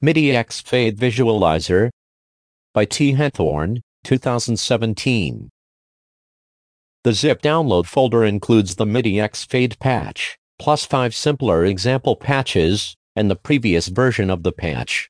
MIDI X Fade Visualizer by T. Henthorn, 2017. The zip download folder includes the MIDI X Fade patch, plus 5 simpler example patches, and the previous version of the patch.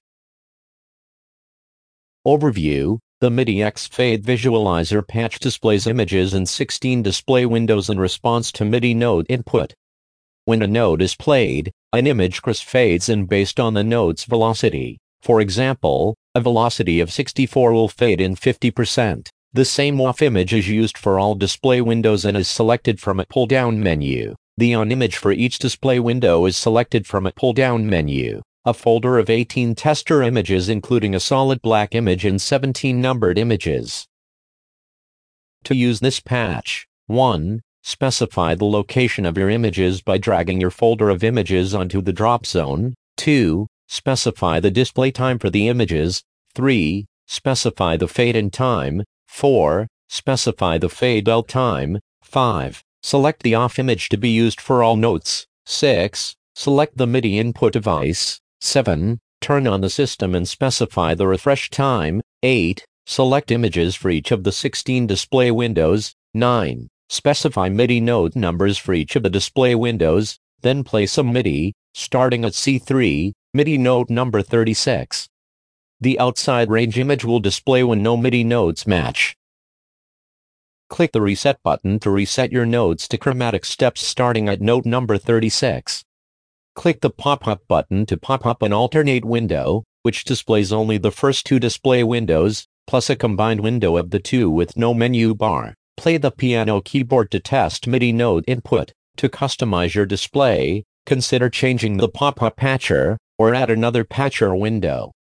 Overview: the MIDI X Fade Visualizer patch displays images in 16 display windows in response to MIDI note input. When a note is played, an image crossfades in based on the note's velocity. For example, a velocity of 64 will fade in 50%. The same off image is used for all display windows and is selected from a pull-down menu. The on image for each display window is selected from a pull-down menu. A folder of 18 tester images including a solid black image and 17 numbered images. To use this patch, 1. Specify the location of your images by dragging your folder of images onto the drop zone. 2. Specify the display time for the images. 3. Specify the fade-in time. 4. Specify the fade-out time. 5. Select the off image to be used for all notes. 6. Select the MIDI input device. 7. Turn on the system and specify the refresh time. 8. Select images for each of the 16 display windows. 9. Specify MIDI note numbers for each of the display windows, then play some MIDI, starting at C3, MIDI note number 36. The outside range image will display when no MIDI notes match. Click the Reset button to reset your notes to chromatic steps starting at note number 36. Click the Pop-up button to pop up an alternate window, which displays only the first 2 display windows, plus a combined window of the 2 with no menu bar. Play the piano keyboard to test MIDI note input. To customize your display, consider changing the pop-up patcher, or add another patcher window.